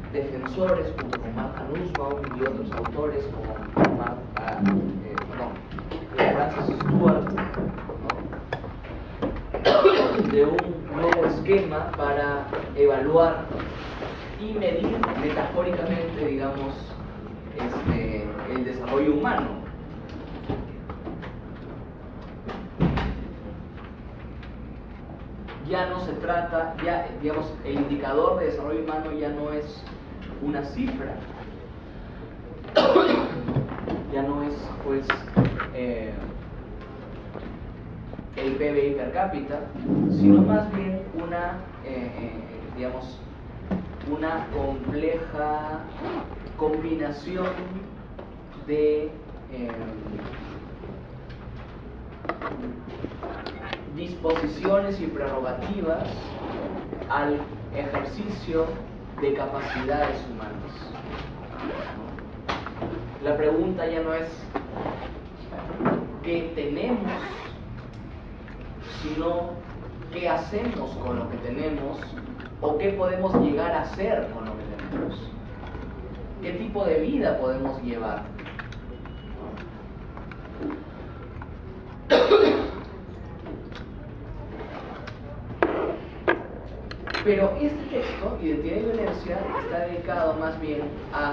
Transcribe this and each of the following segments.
defensores, junto con Martha Nussbaum y otros autores como Francis Stewart, ¿no? De un nuevo esquema para evaluar y medir metafóricamente, digamos, el desarrollo humano. Ya no se trata, ya, digamos, el indicador de desarrollo humano ya no es una cifra, ya no es, pues, el PBI per cápita, sino más bien digamos, una compleja combinación de disposiciones y prerrogativas al ejercicio de capacidades humanas, ¿no? La pregunta ya no es qué tenemos, sino qué hacemos con lo que tenemos o qué podemos llegar a hacer con lo que tenemos, qué tipo de vida podemos llevar. Pero este texto, Identidad y Violencia, está dedicado más bien a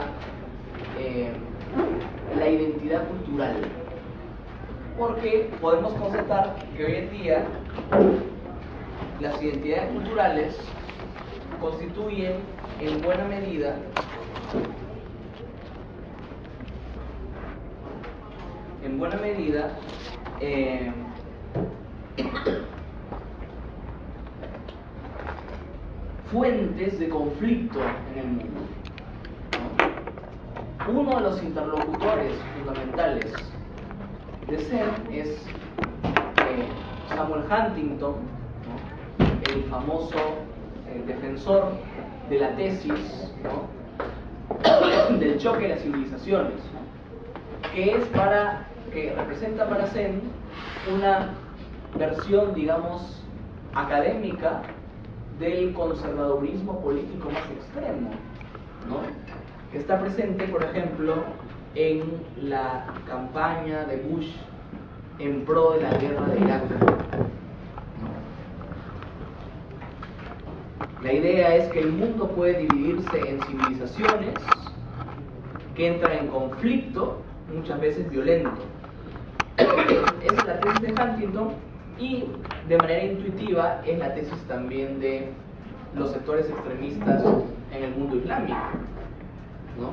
la identidad cultural, porque podemos constatar que hoy en día las identidades culturales constituyen en buena medida fuentes de conflicto en el mundo, ¿no? Uno de los interlocutores fundamentales de Sen es Samuel Huntington, ¿no? El famoso defensor de la tesis, ¿no? del choque de las civilizaciones, ¿no? que representa para Sen una versión, digamos, académica del conservadurismo político más extremo, ¿no? Que está presente, por ejemplo, en la campaña de Bush en pro de la guerra de Irak, ¿no? La idea es que el mundo puede dividirse en civilizaciones que entran en conflicto, muchas veces violento. Esa es la tesis de Huntington, y de manera intuitiva es la tesis también de los sectores extremistas en el mundo islámico, ¿no?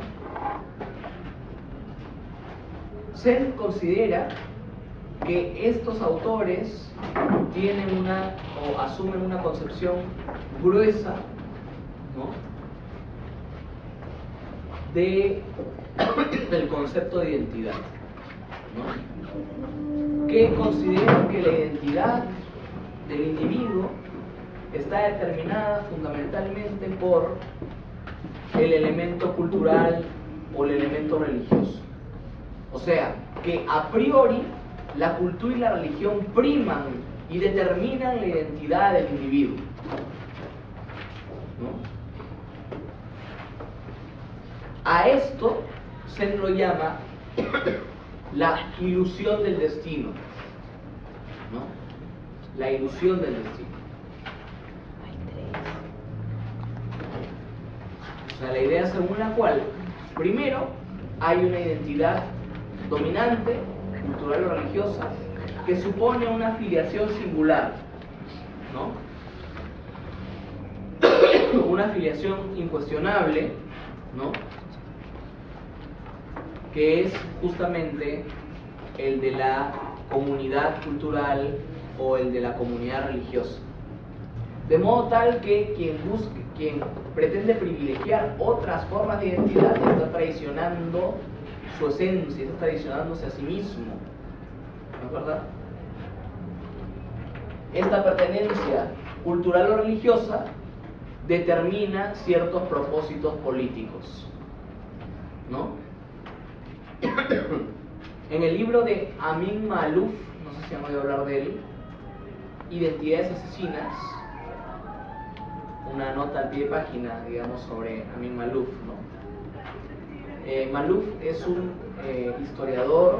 Sen considera que estos autores tienen o asumen una concepción gruesa, ¿no? del concepto de identidad, ¿no? Que consideran que la identidad del individuo está determinada fundamentalmente por el elemento cultural o el elemento religioso. O sea, que a priori la cultura y la religión priman y determinan la identidad del individuo, ¿no? A esto se lo llama la ilusión del destino, ¿no? La ilusión del destino. O sea, la idea según la cual, primero, hay una identidad dominante, cultural o religiosa, que supone una filiación singular, ¿no? Una filiación incuestionable, ¿no? Que es justamente el de la comunidad cultural o el de la comunidad religiosa. De modo tal que quien pretende privilegiar otras formas de identidad está traicionando su esencia, está traicionándose a sí mismo, ¿no es verdad? Esta pertenencia cultural o religiosa determina ciertos propósitos políticos, ¿no? En el libro de Amin Maalouf, no sé si han oído hablar de él, Identidades Asesinas, una nota al pie de página, digamos, sobre Amin Maalouf, ¿no? Maalouf es un historiador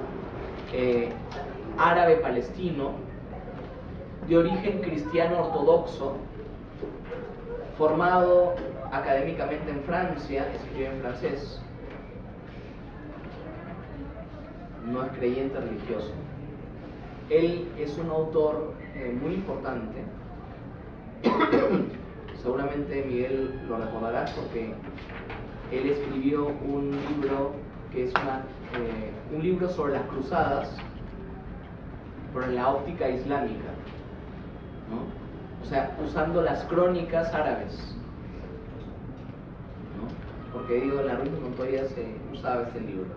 árabe-palestino de origen cristiano ortodoxo, formado académicamente en Francia, escribe en francés, no es creyente religioso. Él es un autor muy importante. Seguramente Miguel lo recordará porque él escribió un libro que es un libro sobre las cruzadas, pero en la óptica islámica, ¿no? O sea, usando las crónicas árabes, ¿no? Porque digo, en la Ruiz de Montoya se usaba este libro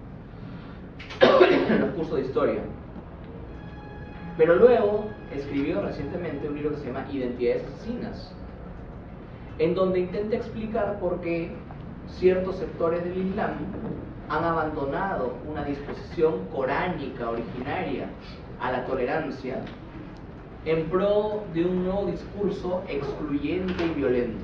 en los cursos de historia. Pero luego escribió recientemente un libro que se llama Identidades Asesinas, en donde intenta explicar por qué ciertos sectores del Islam han abandonado una disposición coránica originaria a la tolerancia en pro de un nuevo discurso excluyente y violento.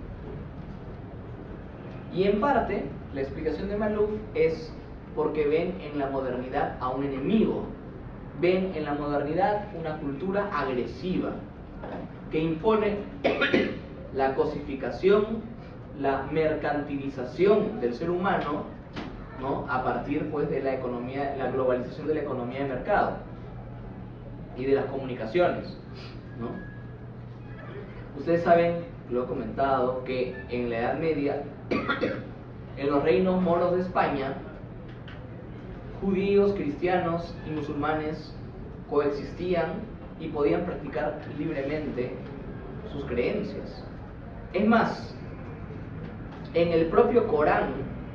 Y en parte, la explicación de Maalouf es porque ven en la modernidad a un enemigo, ven en la modernidad una cultura agresiva que impone la cosificación, la mercantilización del ser humano, ¿no? A partir pues de la economía, la globalización de la economía de mercado y de las comunicaciones, ¿no? Ustedes saben, lo he comentado, que en la Edad Media, en los reinos moros de España, judíos, cristianos y musulmanes coexistían y podían practicar libremente sus creencias. Es más, en el propio Corán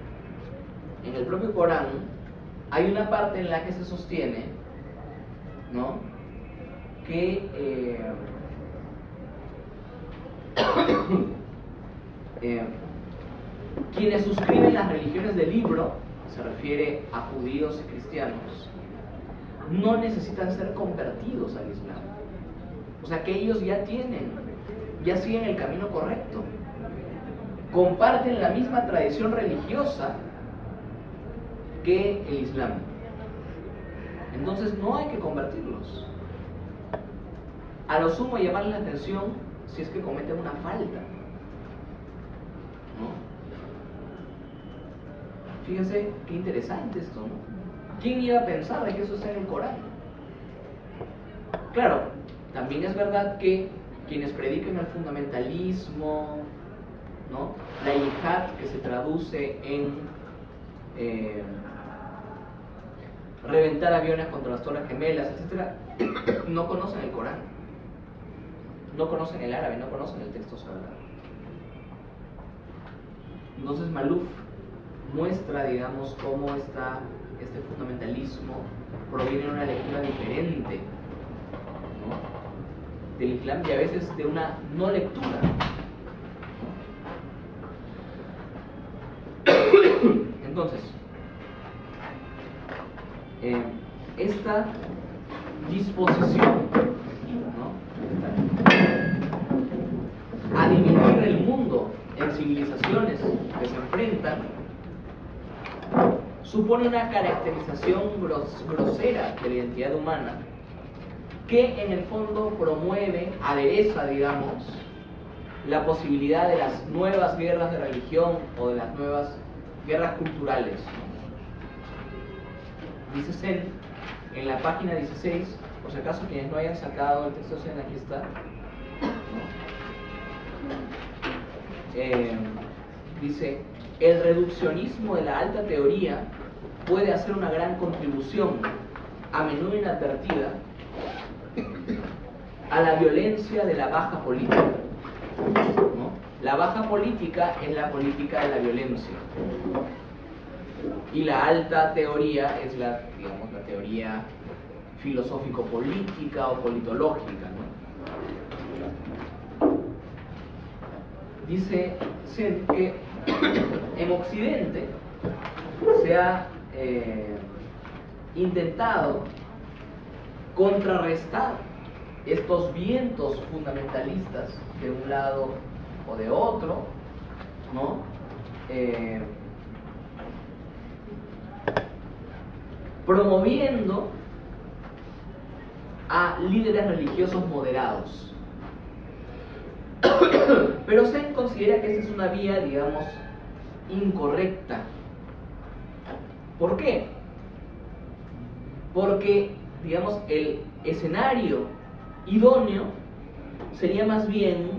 hay una parte en la que se sostiene, ¿no?, que quienes suscriben las religiones del libro, se refiere a judíos y cristianos, no necesitan ser convertidos al Islam. O sea que ellos ya siguen el camino correcto, comparten la misma tradición religiosa que el Islam. Entonces no hay que convertirlos. A lo sumo llamarles la atención si es que cometen una falta, ¿no? Fíjense qué interesante esto, ¿no? ¿Quién iba a pensar de que eso está en el Corán? Claro, también es verdad que quienes predican el fundamentalismo, ¿no?, la yihad, que se traduce en reventar aviones contra las Torres Gemelas, etc., no conocen el Corán, no conocen el árabe, no conocen el texto sagrado. Entonces Maalouf muestra, digamos, cómo este fundamentalismo proviene de una lectura diferente, ¿no?, del Islam, y a veces de una no lectura, ¿no? Entonces, esta disposición, ¿no?, a dividir el mundo en civilizaciones que se enfrentan, supone una caracterización grosera de la identidad humana, que en el fondo promueve, adereza, digamos, la posibilidad de las nuevas guerras de religión o de las nuevas guerras culturales, ¿no? Dice Sen en la página 16, por si acaso quienes no hayan sacado el texto Sen, aquí está, ¿no? Dice: el reduccionismo de la alta teoría puede hacer una gran contribución, a menudo inadvertida, a la violencia de la baja política, ¿no? La baja política es la política de la violencia, y la alta teoría es la teoría filosófico-política o politológica, ¿no? Dice Sen que en Occidente se ha intentado contrarrestar estos vientos fundamentalistas, de un lado o de otro, ¿no? Promoviendo a líderes religiosos moderados. Pero se considera que esa es una vía, digamos, incorrecta. ¿Por qué? Porque, digamos, el escenario idóneo sería más bien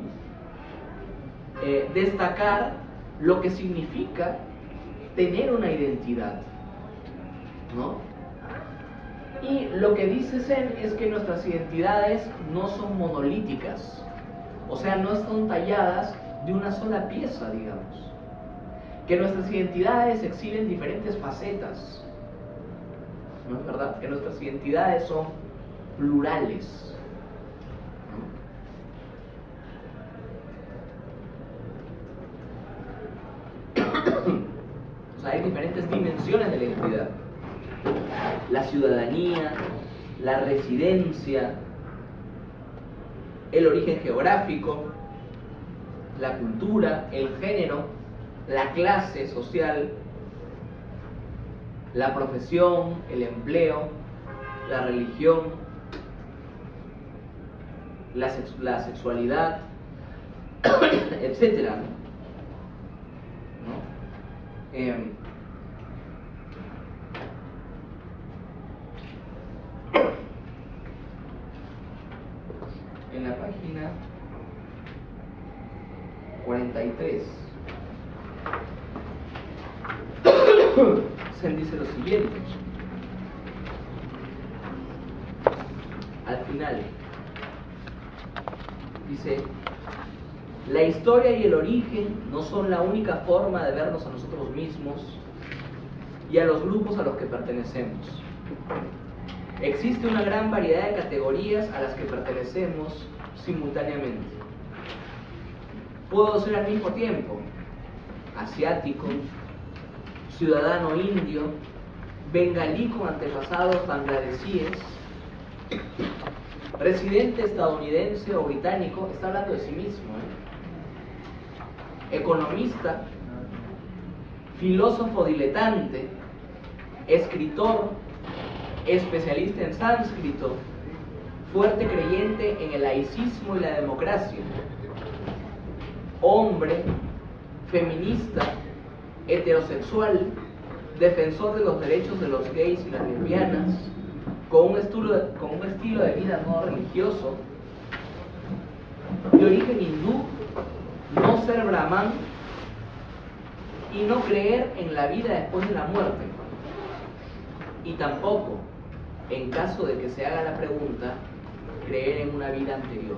destacar lo que significa tener una identidad, ¿no? Y lo que dice Zen es que nuestras identidades no son monolíticas, o sea, no son talladas de una sola pieza, digamos. Que nuestras identidades exhiben diferentes facetas, ¿no es verdad? Que nuestras identidades son plurales, ¿no? O sea, hay diferentes dimensiones de la identidad. La ciudadanía, la residencia, el origen geográfico, la cultura, el género, la clase social, la profesión, el empleo, la religión, la sexualidad, etcétera, ¿no? En la página 43 se dice lo siguiente al final. Dice: la historia y el origen no son la única forma de vernos a nosotros mismos y a los grupos a los que pertenecemos. Existe una gran variedad de categorías a las que pertenecemos simultáneamente. Puedo ser al mismo tiempo asiático, ciudadano indio, bengalí con antepasados bangladesíes, residente estadounidense o británico. Está hablando de sí mismo, economista, filósofo diletante, escritor, especialista en sánscrito, fuerte creyente en el laicismo y la democracia, hombre, feminista, heterosexual, defensor de los derechos de los gays y las lesbianas, con un estilo de vida no religioso, de origen hindú, no ser brahman y no creer en la vida después de la muerte, y tampoco, en caso de que se haga la pregunta, creer en una vida anterior.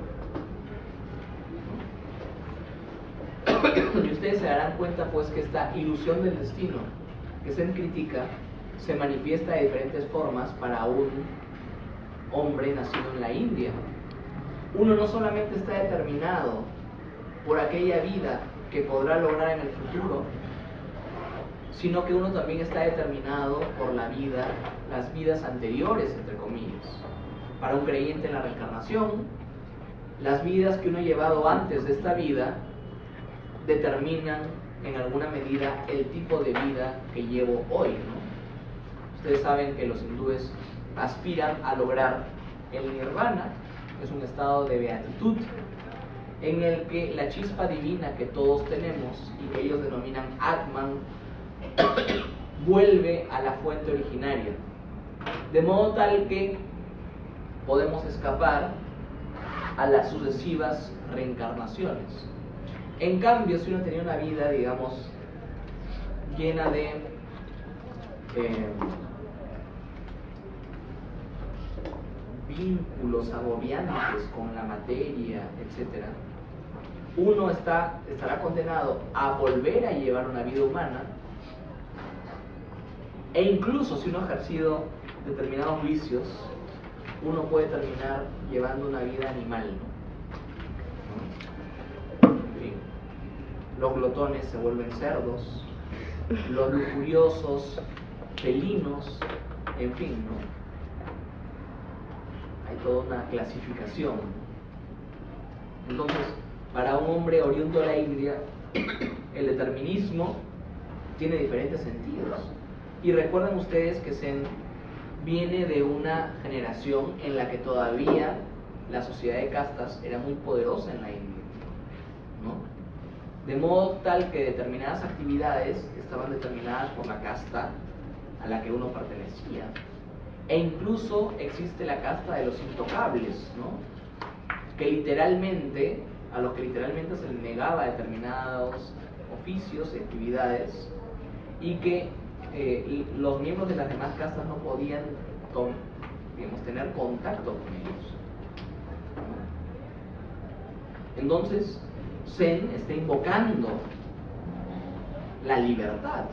Y ustedes se darán cuenta pues que esta ilusión del destino que se critica se manifiesta de diferentes formas para un hombre nacido en la India. Uno no solamente está determinado por aquella vida que podrá lograr en el futuro, sino que uno también está determinado por la vida, las vidas anteriores, entre comillas. Para un creyente en la reencarnación, las vidas que uno ha llevado antes de esta vida determinan en alguna medida el tipo de vida que llevo hoy, ¿no? Ustedes saben que los hindúes aspiran a lograr el nirvana, que es un estado de beatitud, en el que la chispa divina que todos tenemos y que ellos denominan Atman vuelve a la fuente originaria, de modo tal que podemos escapar a las sucesivas reencarnaciones. En cambio, si uno tenía una vida, digamos, llena de vínculos agobiantes con la materia, etc., uno estará condenado a volver a llevar una vida humana, e incluso si uno ha ejercido determinados vicios, uno puede terminar llevando una vida animal, ¿no? En fin, los glotones se vuelven cerdos, los lujuriosos felinos, en fin, ¿no? Hay toda una clasificación. Entonces, Para un hombre oriundo de la India, el determinismo tiene diferentes sentidos. Y recuerden ustedes que Zen viene de una generación en la que todavía la sociedad de castas era muy poderosa en la India, ¿no? De modo tal que determinadas actividades estaban determinadas por la casta a la que uno pertenecía. E incluso existe la casta de los intocables, ¿no? Que literalmente, a los que literalmente se les negaba determinados oficios y actividades, y que los miembros de las demás castas no podían, digamos, tener contacto con ellos. Entonces, Zen está invocando la libertad.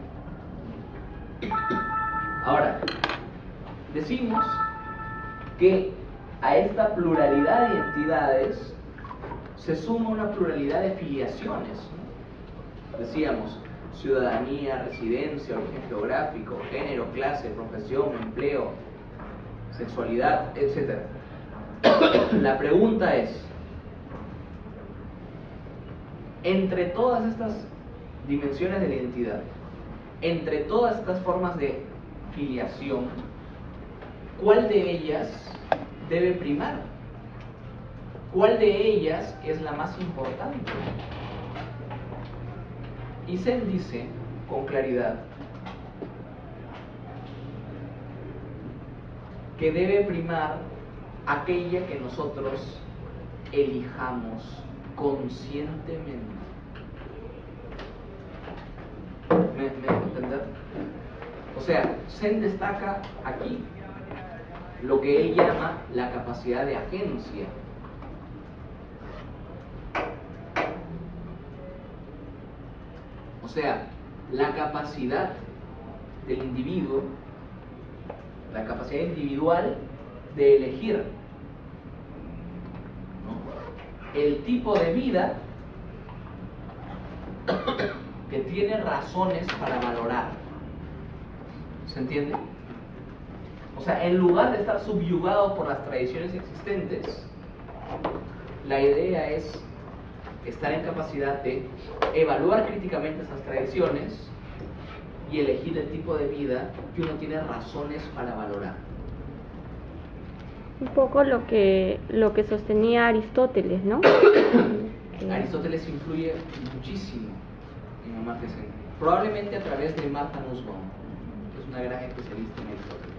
Ahora, decimos que a esta pluralidad de identidades se suma una pluralidad de filiaciones, ¿no? Decíamos, ciudadanía, residencia, origen geográfico, género, clase, profesión, empleo, sexualidad, etc. La pregunta es, entre todas estas dimensiones de la identidad, entre todas estas formas de filiación, ¿cuál de ellas debe primar? ¿Cuál de ellas es la más importante? Y Zen dice con claridad que debe primar aquella que nosotros elijamos conscientemente. ¿Me dejo entender? O sea, Zen destaca aquí lo que él llama la capacidad de agencia. O sea, la capacidad del individuo, la capacidad individual de elegir, ¿no?, el tipo de vida que tiene razones para valorar. ¿Se entiende? O sea, en lugar de estar subyugado por las tradiciones existentes, la idea es estar en capacidad de evaluar críticamente esas tradiciones y elegir el tipo de vida que uno tiene razones para valorar. Un poco lo que sostenía Aristóteles, ¿no? Aristóteles influye muchísimo en Amartya Sen, probablemente a través de Martha Nussbaum, que es una gran especialista en Aristóteles.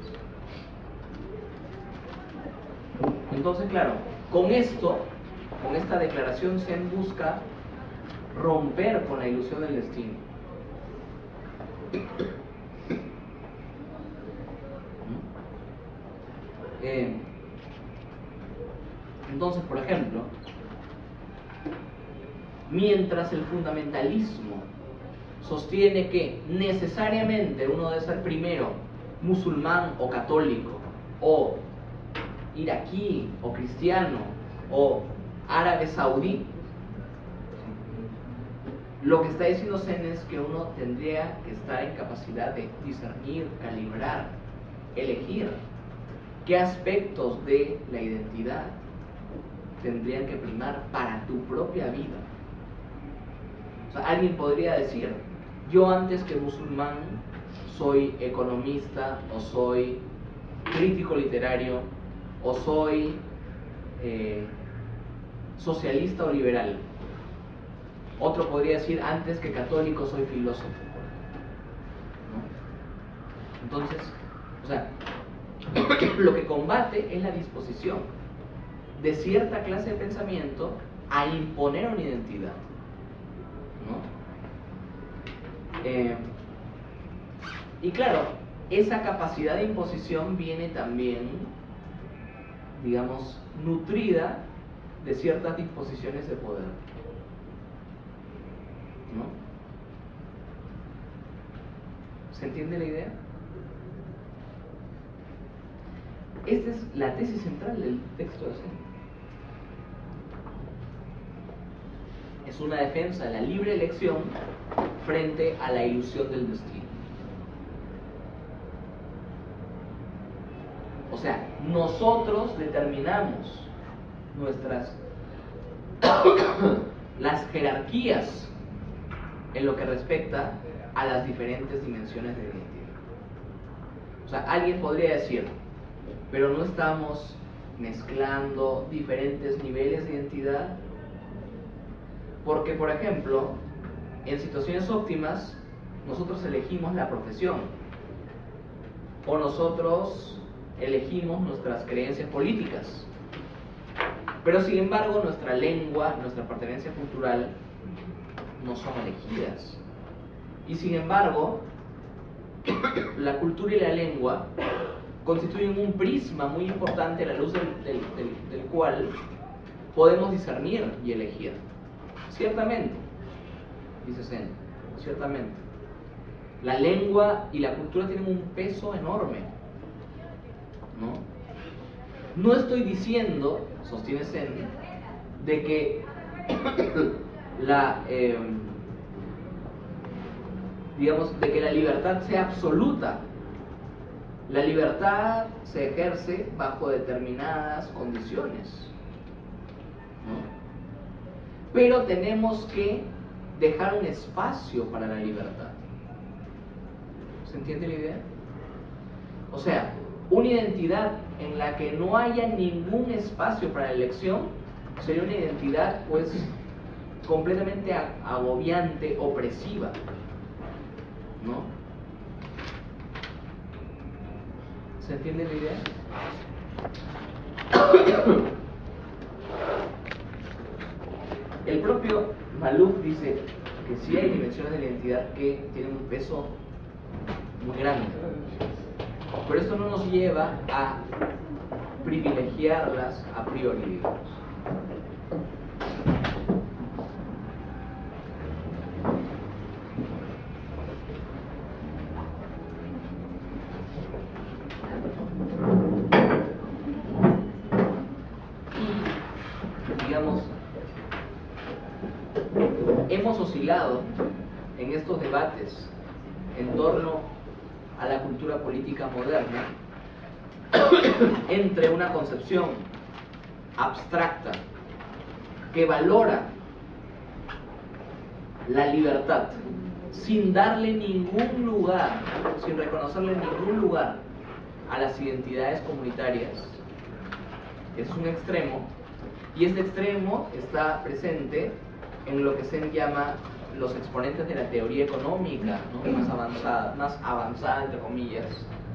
Entonces, claro, con esta declaración Zen busca romper con la ilusión del destino. Entonces, por ejemplo, mientras el fundamentalismo sostiene que necesariamente uno debe ser primero musulmán o católico, o iraquí o cristiano, o árabe saudí, lo que está diciendo Zen es que uno tendría que estar en capacidad de discernir, calibrar, elegir qué aspectos de la identidad tendrían que primar para tu propia vida. O sea, alguien podría decir, yo antes que musulmán soy economista, o soy crítico literario, o soy socialista o liberal. Otro podría decir, antes que católico soy filósofo, ¿no? Entonces, o sea, lo que combate es la disposición de cierta clase de pensamiento a imponer una identidad, ¿no? Y claro, esa capacidad de imposición viene también, digamos, nutrida de ciertas disposiciones de poder, ¿no? ¿Se entiende la idea? Esta es la tesis central del texto de Zen. Es una defensa de la libre elección frente a la ilusión del destino. O sea, nosotros determinamos las jerarquías en lo que respecta a las diferentes dimensiones de identidad. O sea, alguien podría decir, pero no estamos mezclando diferentes niveles de identidad, porque, por ejemplo, en situaciones óptimas, nosotros elegimos la profesión, o nosotros elegimos nuestras creencias políticas, pero sin embargo nuestra lengua, nuestra pertenencia cultural no son elegidas. Y sin embargo, la cultura y la lengua constituyen un prisma muy importante a la luz del cual podemos discernir y elegir. Ciertamente, dice Sen, ciertamente, la lengua y la cultura tienen un peso enorme, ¿no? No estoy diciendo, sostiene Sen, de que digamos, de que la libertad sea absoluta. La libertad se ejerce bajo determinadas condiciones, ¿no? Pero tenemos que dejar un espacio para la libertad. ¿Se entiende la idea? O sea, una identidad en la que no haya ningún espacio para la elección sería una identidad, pues, completamente agobiante, opresiva, ¿no? ¿Se entiende la idea? El propio Malouf dice que sí hay dimensiones de la identidad que tienen un peso muy grande, pero esto no nos lleva a privilegiarlas a priori, digamos. Hemos oscilado en estos debates en torno a la cultura política moderna entre una concepción abstracta que valora la libertad sin darle ningún lugar, sin reconocerle ningún lugar a las identidades comunitarias. Es un extremo, y este extremo está presente en lo que se llama los exponentes de la teoría económica, ¿no? más avanzada entre comillas,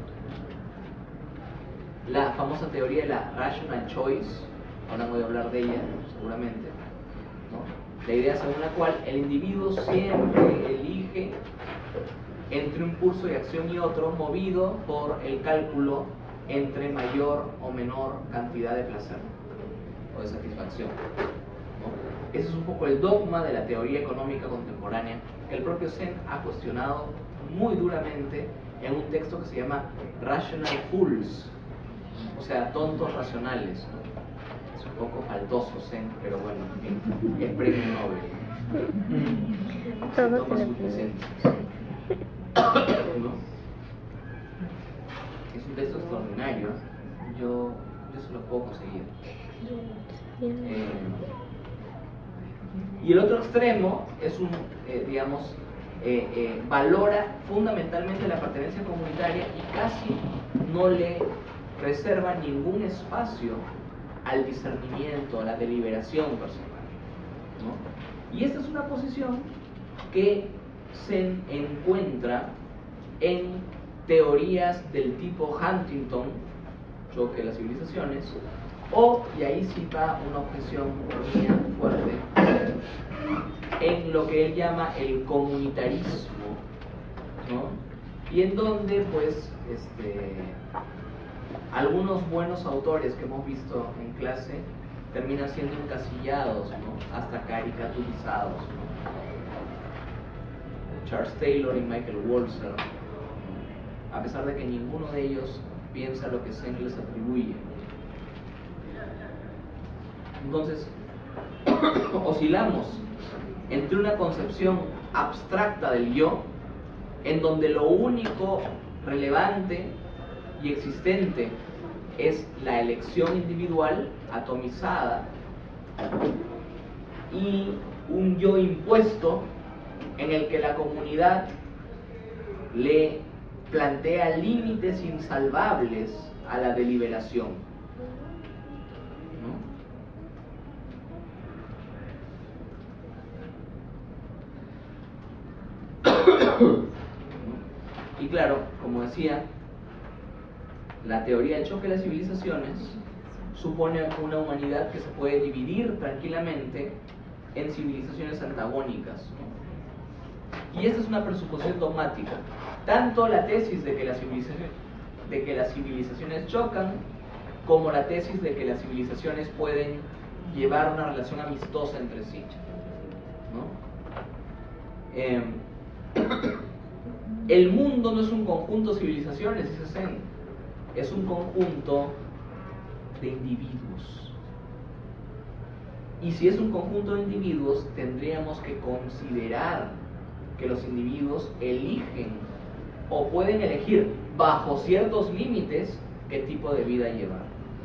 la famosa teoría de la rational choice. Ahora voy a hablar de ella seguramente, ¿no? La idea según la cual el individuo siempre elige entre un curso de acción y otro, movido por el cálculo entre mayor o menor cantidad de placer o de satisfacción, ¿no? Ese es un poco el dogma de la teoría económica contemporánea, que el propio Sen ha cuestionado muy duramente en un texto que se llama Rational Fools, o sea, tontos racionales, ¿no? Es un poco faltoso Sen, pero bueno, en fin, es premio Nobel. Se toma sus licencias, ¿no? Es un texto extraordinario, yo se lo puedo conseguir. Y el otro extremo es digamos, valora fundamentalmente la pertenencia comunitaria y casi no le reserva ningún espacio al discernimiento, a la deliberación personal, ¿no? Y esta es una posición que se encuentra en teorías del tipo Huntington, choque de las civilizaciones, o, y ahí sí va una objeción mía fuerte, en lo que él llama el comunitarismo, ¿no? Y en donde, pues, algunos buenos autores que hemos visto en clase terminan siendo encasillados, ¿no? Hasta caricaturizados, ¿no? Charles Taylor y Michael Walzer, a pesar de que ninguno de ellos piensa lo que Sen les atribuye. Entonces, oscilamos entre una concepción abstracta del yo, en donde lo único relevante y existente es la elección individual atomizada, y un yo impuesto en el que la comunidad le plantea límites insalvables a la deliberación, ¿no? Y claro, como decía, la teoría del choque de las civilizaciones supone una humanidad que se puede dividir tranquilamente en civilizaciones antagónicas, ¿no? Y esta es una presuposición dogmática. Tanto la tesis de que las civilizaciones chocan, como la tesis de que las civilizaciones pueden llevar una relación amistosa entre sí, ¿no? El mundo no es un conjunto de civilizaciones, dice Zen, es un conjunto de individuos. Y si es un conjunto de individuos, tendríamos que considerar que los individuos eligen o pueden elegir bajo ciertos límites qué tipo de vida llevar.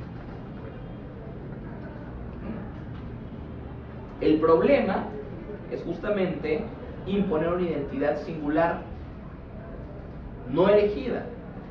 El problema es justamente imponer una identidad singular no elegida.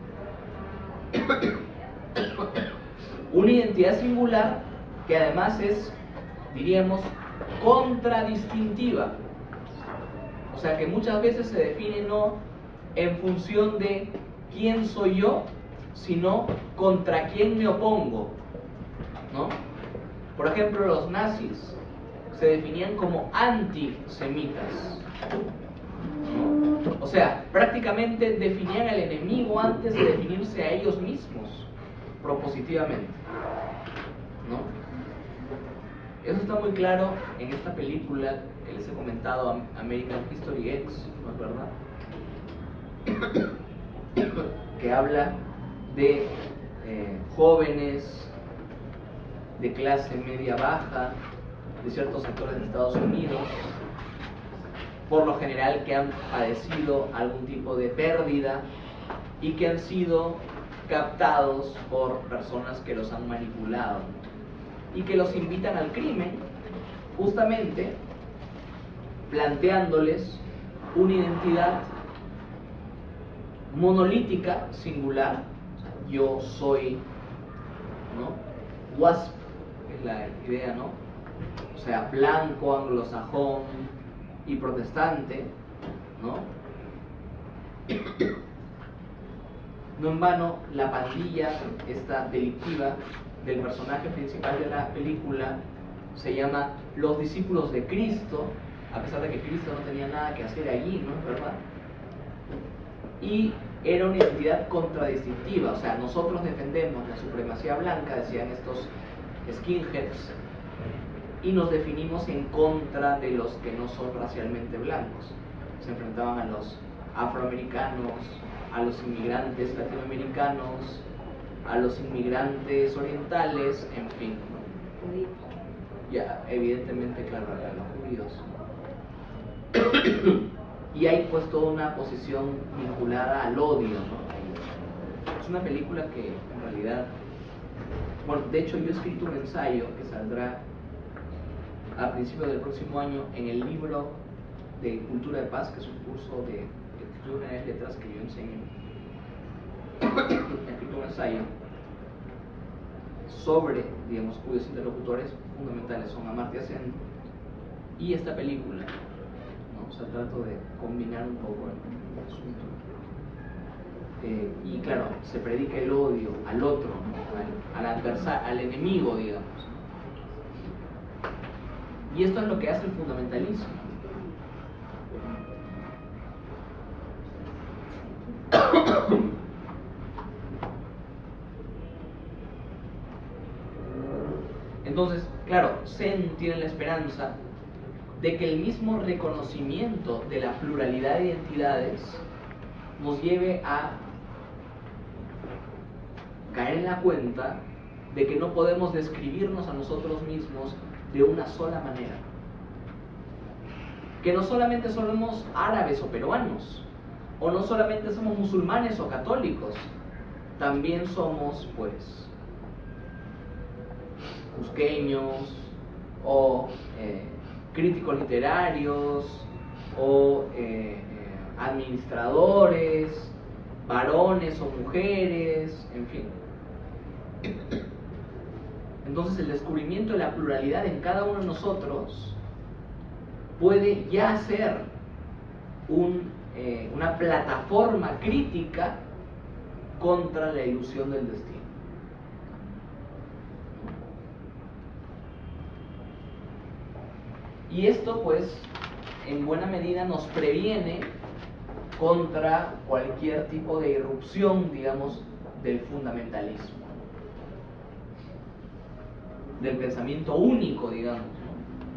Una identidad singular que además es, diríamos, contradistintiva. O sea, que muchas veces se define no en función de quién soy yo, sino contra quién me opongo, ¿no? Por ejemplo, los nazis se definían como antisemitas, ¿no? O sea, prácticamente definían al enemigo antes de definirse a ellos mismos propositivamente, ¿no? Eso está muy claro en esta película que les he comentado, American History X, ¿no es verdad? Que habla de jóvenes de clase media baja de ciertos sectores de Estados Unidos, por lo general que han padecido algún tipo de pérdida y que han sido captados por personas que los han manipulado y que los invitan al crimen, justamente planteándoles una identidad monolítica, singular. Yo soy, ¿no? WASP es la idea, ¿no? O sea, blanco, anglosajón y protestante, ¿no? No en vano, la pandilla esta delictiva del personaje principal de la película se llama Los Discípulos de Cristo, a pesar de que Cristo no tenía nada que hacer allí, ¿no? ¿Verdad? Y era una identidad contradistintiva, o sea, nosotros defendemos la supremacía blanca, decían estos skinheads, y nos definimos en contra de los que no son racialmente blancos. Se enfrentaban a los afroamericanos, a los inmigrantes latinoamericanos, a los inmigrantes orientales, en fin, ¿no? Ya, evidentemente, claro, a los judíos. Y hay pues toda una posición vinculada al odio, ¿no? Es una película que en realidad, bueno, de hecho yo he escrito un ensayo que saldrá a principios del próximo año en el libro de Cultura de Paz, que es un curso de Escritura de Letras que yo enseño. He escrito un ensayo sobre, digamos, cuyos interlocutores fundamentales son Amartya Sen y esta película, ¿no? O sea, trato de combinar un poco el asunto. Y claro, se predica el odio al otro, ¿no? al adversario, al enemigo, digamos. Y esto es lo que hace el fundamentalismo. Entonces, claro, Zen tiene la esperanza de que el mismo reconocimiento de la pluralidad de identidades nos lleve a caer en la cuenta de que no podemos describirnos a nosotros mismos de una sola manera. Que no solamente somos árabes o peruanos, o no solamente somos musulmanes o católicos, también somos, pues, cusqueños o críticos literarios o administradores, varones o mujeres, en fin. Entonces el descubrimiento de la pluralidad en cada uno de nosotros puede ya ser una plataforma crítica contra la ilusión del destino. Y esto pues en buena medida nos previene contra cualquier tipo de irrupción, digamos, del fundamentalismo, del pensamiento único, digamos, ¿no?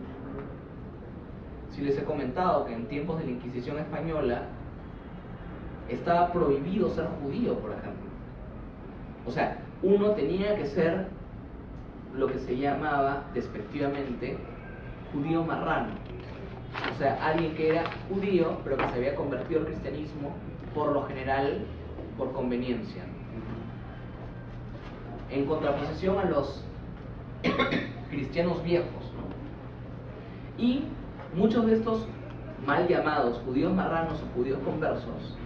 Si les he comentado que en tiempos de la Inquisición española estaba prohibido ser judío, por ejemplo. O sea, uno tenía que ser lo que se llamaba despectivamente judío marrano. O sea, alguien que era judío, pero que se había convertido al cristianismo, por lo general, por conveniencia. En contraposición a los cristianos viejos, ¿no? Y muchos de estos mal llamados judíos marranos o judíos conversos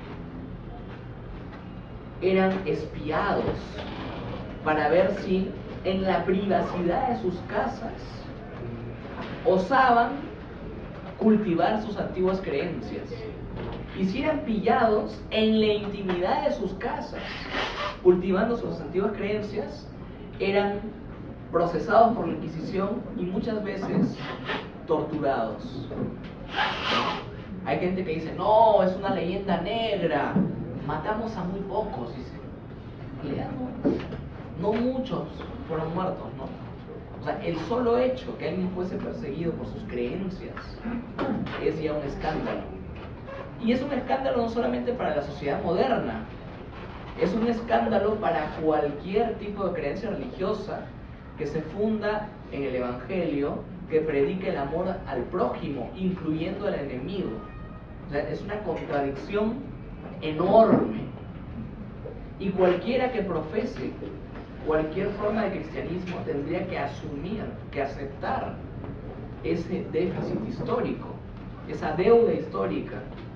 eran espiados para ver si en la privacidad de sus casas osaban cultivar sus antiguas creencias, y si eran pillados en la intimidad de sus casas cultivando sus antiguas creencias, eran procesados por la Inquisición y muchas veces torturados. Hay gente que dice, no, es una leyenda negra, matamos a muy pocos, dice. No muchos fueron muertos, ¿no? O sea, el solo hecho que alguien fuese perseguido por sus creencias es ya un escándalo. Y es un escándalo no solamente para la sociedad moderna, es un escándalo para cualquier tipo de creencia religiosa que se funda en el Evangelio, que predica el amor al prójimo, incluyendo al enemigo. O sea, es una contradicción enorme. Y cualquiera que profese cualquier forma de cristianismo tendría que asumir, que aceptar ese déficit histórico, esa deuda histórica